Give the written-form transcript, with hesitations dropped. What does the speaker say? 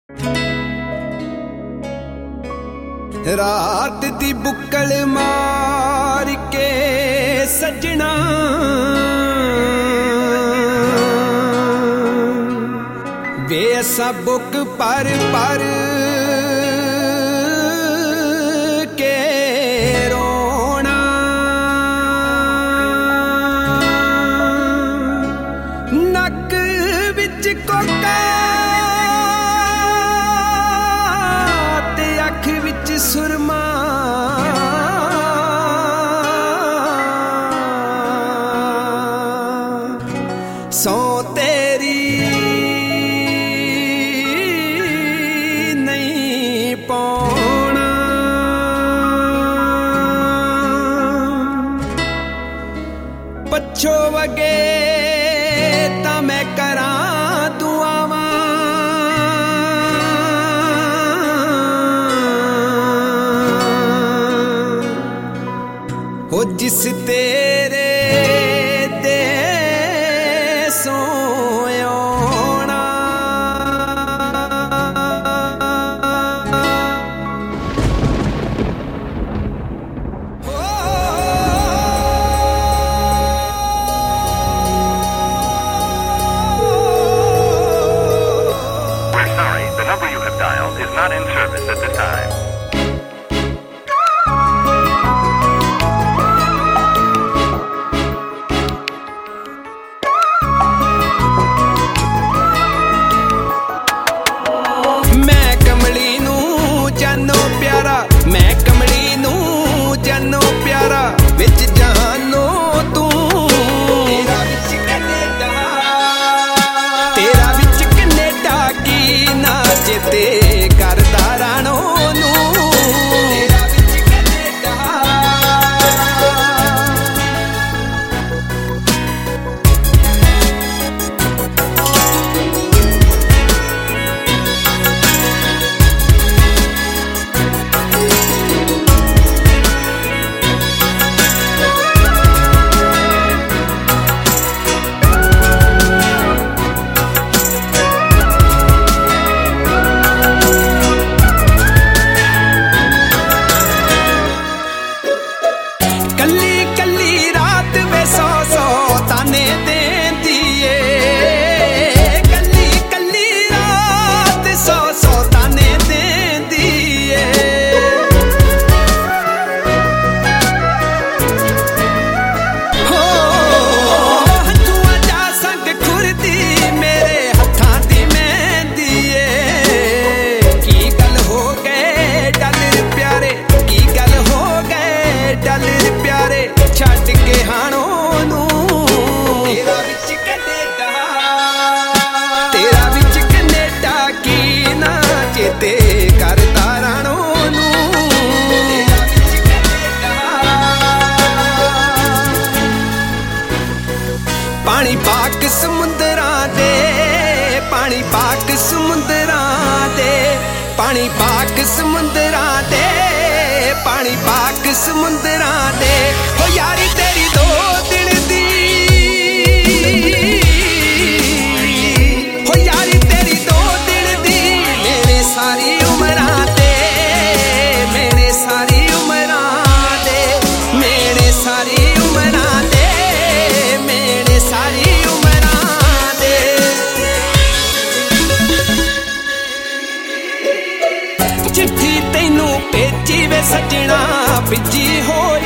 रात दी बुक्कल मार के सजना वे असा बुक पर के रोना नक विच कोका ते अख विच सुरमा सौ तेरी नहीं पाना पछो वगे ता मैं करा दुआवां हो जिस तेरे is not in service at the time. मैं कमली नू जानो प्यारा, मैं कमली नू जानो प्यारा विच जानो तू तेरा विच कनेडा की ना चेते करदा राणो नू तेरा विच कनेडा पानी पाक समुंदरां दे, पानी पाक समुंदरां दे, पानी पाक समुंदरां दे, पानी पाक समुंदरां दे हो यारी तेरी दो दिन दी हो यारी तेरी दो दिन दी मेरे सारी उमरां दे मेरे सारी उमरां दे मेरे सारी उमरां दे मेरे सारी उमरां दे चिट्ठी तैनू भेजी वे सजना भिजी हो